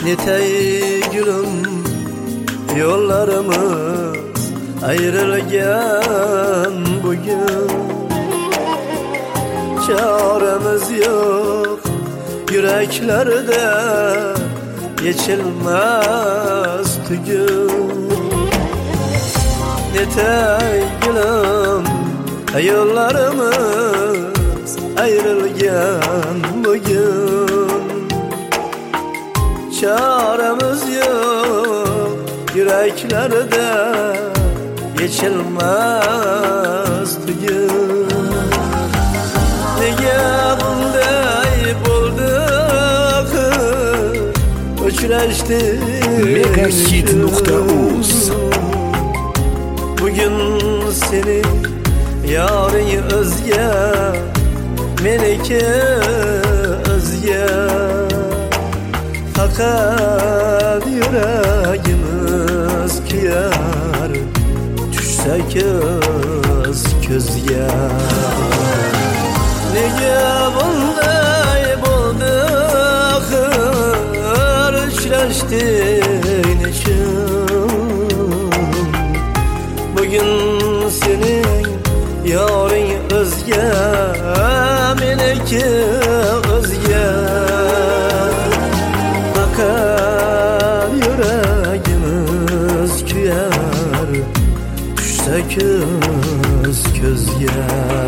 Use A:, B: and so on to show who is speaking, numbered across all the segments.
A: Netay gülüm yollarımız ayrılgan bugün. Çaremiz yok yüreklerde geçilmez tügün. Netay gülüm yollarımız ayrılgan bugün. Çaremiz yok yüreklerde geçilmez tügün. Nege bunday bulduk uçraştık
B: Megahit.uz.
A: Bugün seni yarın özge, meniki özge. Fakat yüreğimiz kıyar, düşse göz közge. Nege bunday bulduk uçraştık neçin. Bugün senin yarın özge, meniki özge. Fakat yüreğimiz küyer, düşse göz közge.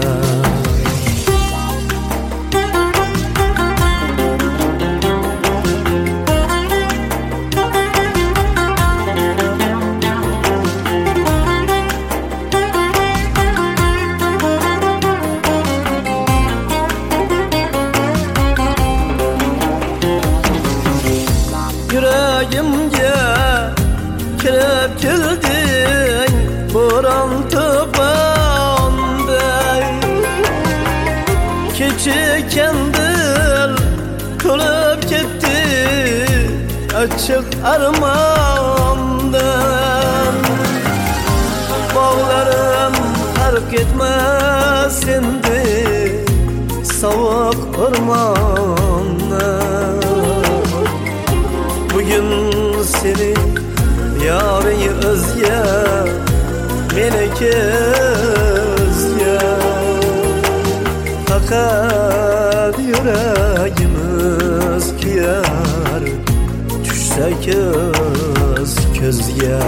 A: Yüreğimge kirep girdin boran tıpanday. Keçi kendil kılıp gitti açık armandan. Bağlarım fark etmez şimdi soğuk ormandan. Bugün seni yarın özge, meniki özge. Fakat yüreğimiz kıyar, düşse göz közge.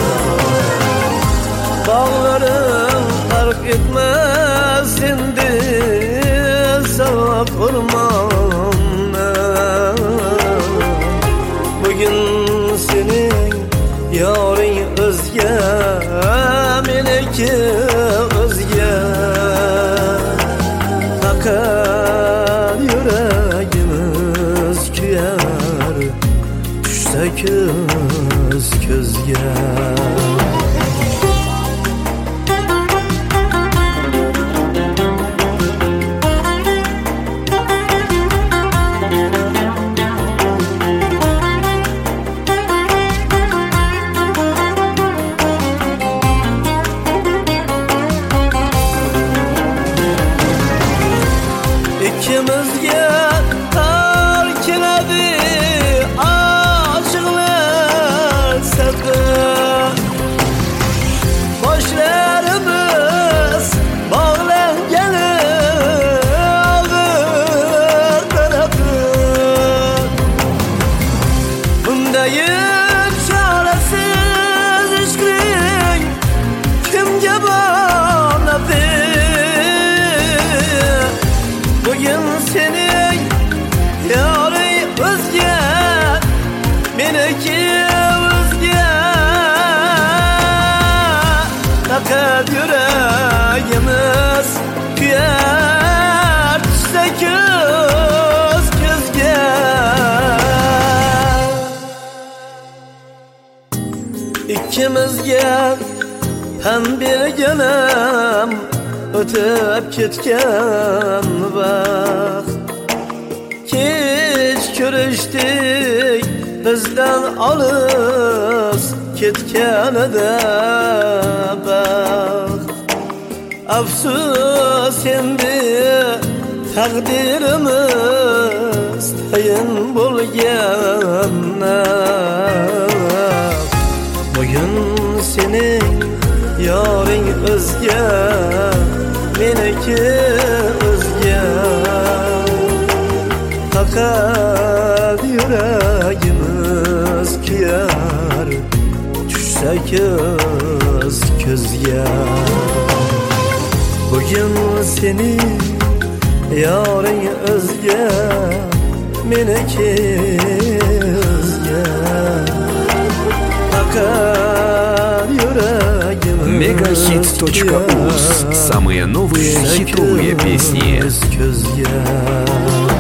A: Bağlarım fark etmez şimdi soğuk ormandan. Bugün senin yarın özge, meniki özge. Fakat yüreğimiz küyer, düşse göz közge. İkimizge tarkiledi aşıklar sevdi. Boşlarımız bağlangalı ağır tarafı. Bundayım çaresiz işkin kimge bağladı. Bugün senin yarın özge, meniki özge. Fakat yüreğimiz küyer, düşse göz közge. İkimizge hem bir gönüm ötüp ketken vakt. Keç körüştük bizden alız ketkenede bak. Afsus endi takdirimiz tayin bo'lgan sening yoring o'zga, meniki o'zga. Faqat yuragimiz kuyar, tushsa ko'z ko'zga. Bugün sening yoring o'zga, meniki o'zga. Faqat yuragimiz
B: Megahit.uz. Самые новые хитовые песни.
A: ko'zga.